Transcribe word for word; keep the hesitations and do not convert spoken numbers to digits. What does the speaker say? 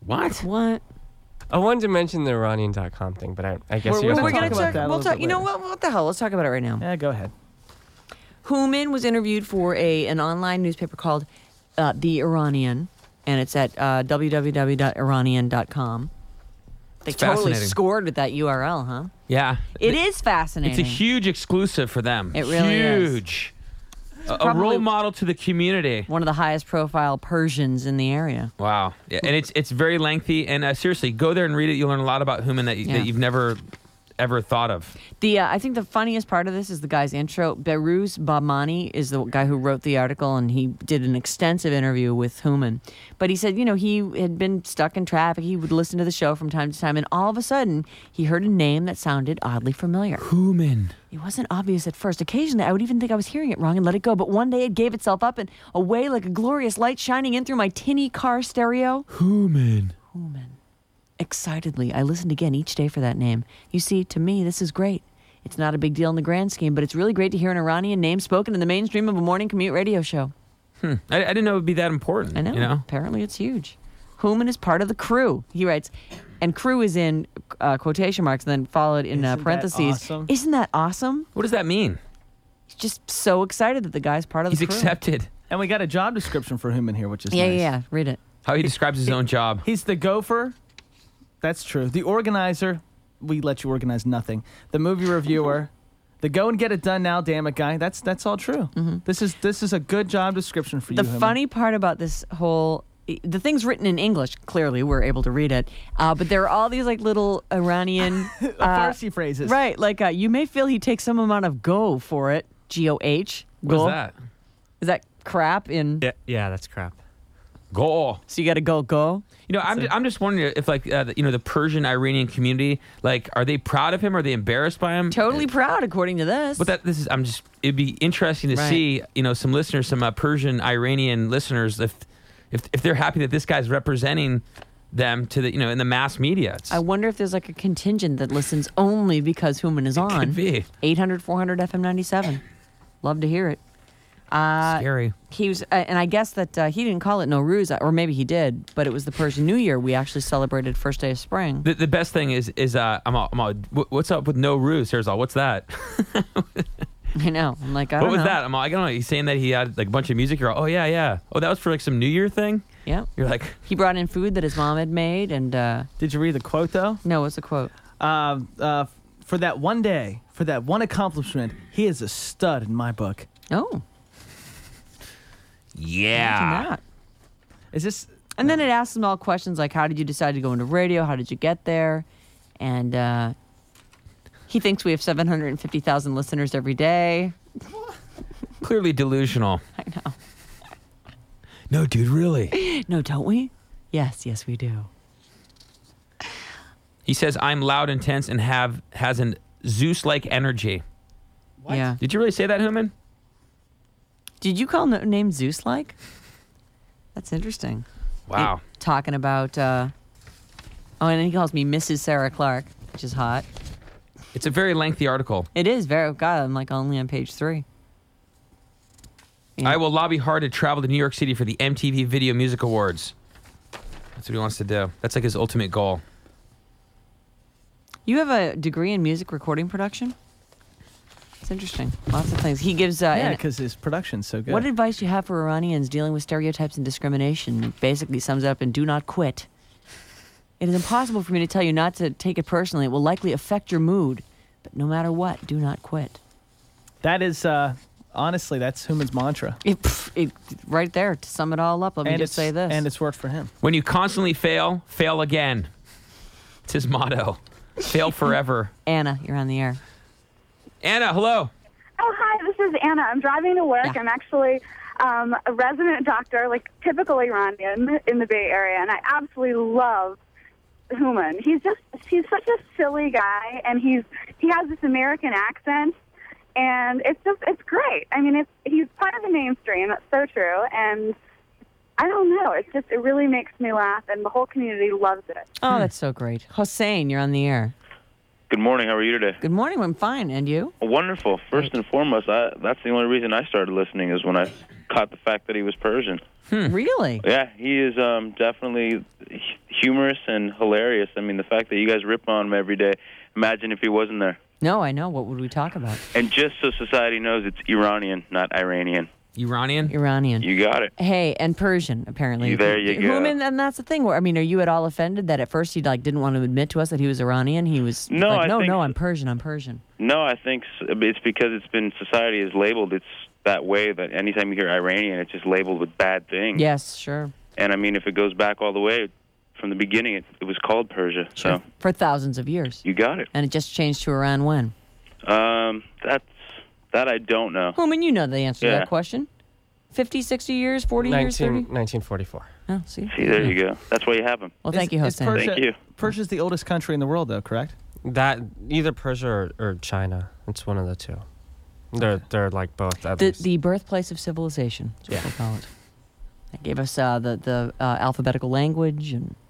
What? What? I wanted to mention the Iranian dot com thing, but I, I guess We're, you guys we're want going to to talk talk about that. We'll talk. You know what? What the hell? Let's talk about it right now. Yeah, go ahead. Hooman was interviewed for a an online newspaper called uh, The Iranian, and it's at uh, w w w dot iranian dot com. They It's totally fascinating. scored with that U R L, huh? Yeah. It is fascinating. It's a huge exclusive for them. It really is. Huge. A, a probably role model to the community. One of the highest profile Persians in the area. Wow. Yeah, and it's it's very lengthy. And uh, seriously, go there and read it. You'll learn a lot about Hooman that, you, Yeah. that you've never ever thought of. The uh, I think the funniest part of this is the guy's intro. Behrooz Bahmani is the guy who wrote the article, and he did an extensive interview with Hooman. But he said, you know, he had been stuck in traffic. He would listen to the show from time to time, and all of a sudden, he heard a name that sounded oddly familiar. Hooman. It wasn't obvious at first. Occasionally, I would even think I was hearing it wrong and let it go. But one day, it gave itself up and away like a glorious light shining in through my tinny car stereo. Hooman. Hooman. Excitedly, I listened again each day for that name. You see, to me, this is great. It's not a big deal in the grand scheme, but it's really great to hear an Iranian name spoken in the mainstream of a morning commute radio show. Hmm. I, I didn't know it would be that important. I know. You know? Apparently, it's huge. Hooman is part of the crew, he writes. And crew is in uh, quotation marks and then followed in uh, Isn't that parentheses. awesome? Isn't that awesome? What does that mean? He's just so excited that the guy's part of He's the crew. accepted. And we got a job description for Hooman here, which is Yeah, nice. yeah, yeah. Read it. How he describes his own job. He's the gopher. That's true. The organizer. We let you organize nothing. The movie reviewer. The go and get it done now, damn it, guy. That's that's all true. Mm-hmm. This is this is a good job description for The you. Hooman. funny part about this whole, the thing's written in English. Clearly, we're able to read it. Uh, but there are all these like little Iranian uh, Farsi phrases. right? Like uh, you may feel he takes some amount of go for it. G O H. What is Go. that? Is that crap in? Yeah, yeah, that's crap. Go. So you got to go go. You know, I'm, I'm just wondering if, like, uh, the- you know, the Persian Iranian community, like, are they proud of him? Are they embarrassed by him? Totally proud, according to this. But that this is, I'm just, it'd be interesting to Right. see, you know, some listeners, some uh, Persian Iranian listeners, if, if, if they're happy that this guy's representing them to the, you know, in the mass media. It's, I wonder if there's like a contingent that listens only because Hooman is on. could be eight hundred, four hundred, F M ninety-seven. Love to hear it. Uh, scary. He was, uh, and I guess that uh, he didn't call it Nowruz, or maybe he did, but it was the Persian New Year. We actually celebrated first day of spring. The, the best thing is, is uh, I'm all, I'm all, "Wh- what's up with no ruse? Here's all, what's that? I know. I'm like, I what don't was know. that? I'm all, I don't know. He's saying that he had like a bunch of music. You're all, oh, yeah, yeah. Oh, that was for like some New Year thing? Yeah. You're like, He brought in food that his mom had made, and uh, Did you read the quote though? no, what's the quote? Uh, uh, for that one day, for that one accomplishment, he is a stud in my book. Oh, yeah. imagine that. Is this? And then it asks them all questions like, how did you decide to go into radio? How did you get there? And uh, he thinks we have seven hundred fifty thousand listeners every day. Clearly delusional. I know. No, dude, really? No, don't we? Yes, yes, we do. He says, I'm loud, intense, and have has an Zeus-like energy. Yeah. Did you really say that, Hooman? Did you call no name Zeus like? That's interesting. Wow. He- talking about, uh, oh, and then he calls me Missus Sarah Clark, which is hot. It's a very lengthy article. It is very, God, I'm like only on page three. Yeah. I will lobby hard to travel to New York City for the M T V Video Music Awards. That's what he wants to do. That's like his ultimate goal. You have a degree in music recording production? It's interesting. Lots of things. He gives, uh, Yeah, an- because his production's so good. what advice do you have for Iranians dealing with stereotypes and discrimination? It basically sums it up in do not quit. It is impossible for me to tell you not to take it personally. It will likely affect your mood. But no matter what, do not quit. That is, uh, honestly, that's Hooman's mantra. It, pff, it, right there, to sum it all up, let me and just it's, say this. And it's worked for him. When you constantly fail, fail again. It's his motto. Fail forever. Anna, you're on the air. Anna, hello. Oh, hi, this is Anna. I'm driving to work. Yeah. I'm actually um, a resident doctor, like typical Iranian in the Bay Area, and I absolutely love Hooman. He's just, he's such a silly guy, and he's he has this American accent, and it's just, it's great. I mean, it's he's part of the mainstream. That's so true, and I don't know. It's just, it really makes me laugh, and the whole community loves it. Oh, that's so great. Hossein, you're on the air. Good morning. How are you today? Good morning. I'm fine. And you? Wonderful. First and foremost, I, that's the only reason I started listening is when I caught the fact that he was Persian. Really? Yeah, he is um, definitely. He, humorous and hilarious. I mean, the fact that you guys rip on him every day. Imagine if he wasn't there. No, I know. What would we talk about? And just so society knows, it's Iranian, not Iranian. Iranian? Iranian. You got it. Hey, and Persian, apparently. You- there you go. Human, and that's the thing. Where I mean, are you at all offended that at first he like didn't want to admit to us that he was Iranian? He was No, like, I no, think- no, I'm Persian. I'm Persian. No, I think s- it's because it's been society is labeled. It's that way that anytime you hear Iranian, it's just labeled with bad things. Yes, sure. And I mean, if it goes back all the way from the beginning, it, it was called Persia. Sure. So For thousands of years. you got it. And it just changed to Iran when? Um, that's that I don't know. Human, you know the answer to Yeah. that question. fifty, sixty years, forty years, nineteen, thirty? nineteen forty-four. Oh, see? See, there you go. That's why you have them. Well, thank you, Is- is Hossein. Persia, Thank you. Persia's the oldest country in the world, though, correct? That either Persia or, or China. It's one of the two. They're they're like both. at The, least. the birthplace of civilization, is what Yeah. they call it. They gave us uh, the, the uh, alphabetical language and